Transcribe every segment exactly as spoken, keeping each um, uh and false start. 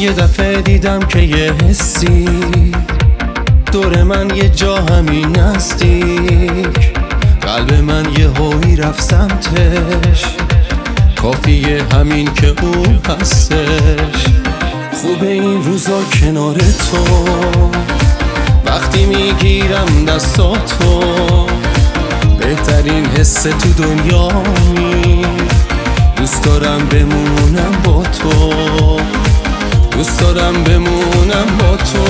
یه دفعه دیدم که یه حسی دور من یه جا همین نزدیک، قلب من یه هوی رفت سمتش، کافیه همین که اون هستش. خوبه این روزا کنار تو، وقتی میگیرم دستاتو، بهترین حس تو دنیایی. دوست دارم بمونم با تو، دوست دارم بمونم با تو.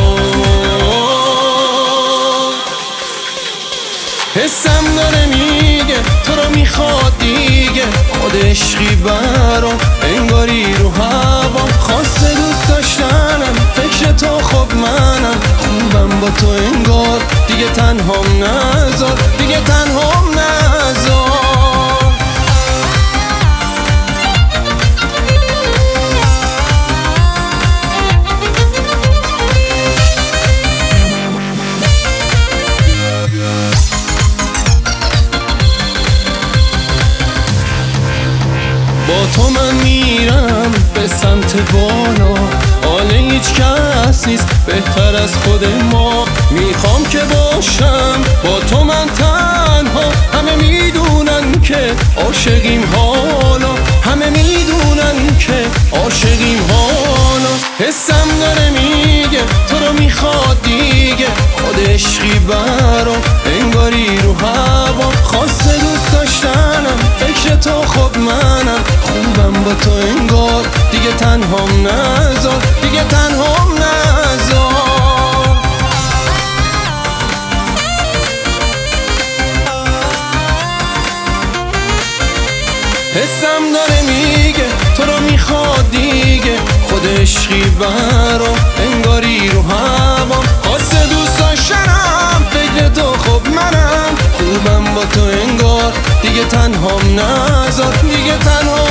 حسم داره میگه تو رو میخواد دیگه، خود عشقی برام انگاری رو هوا. خواسته دوست داشتنم، فکر تو خب منم، خوبم با تو انگار، دیگه تنهام نذار، دیگه تنهام نذار. با تو من میرم به سمت بالا، حال هیچ کس نیست بهتر از خود ما. میخوام که باشم با تو من تنها، همه میدونن که عاشقیم حالا، همه میدونن که عاشقیم حالا. حسم داره میگه تو رو میخواد دیگه، خود عشقی برام انگاری رو هوا. خواسته دوست داشتنم، فکر تو خب منم، خوبم با تو انگار، دیگه تنهام نذار، دیگه تنهام نذار. حسم داره میگه تو رو میخواد دیگه، خود عشقی برام انگاری رو هوا. خواسته دوست داشتنم، فکر تو خب منم، خوبم با تو انگار، دیگه تنهام نذار، دیگه تنهام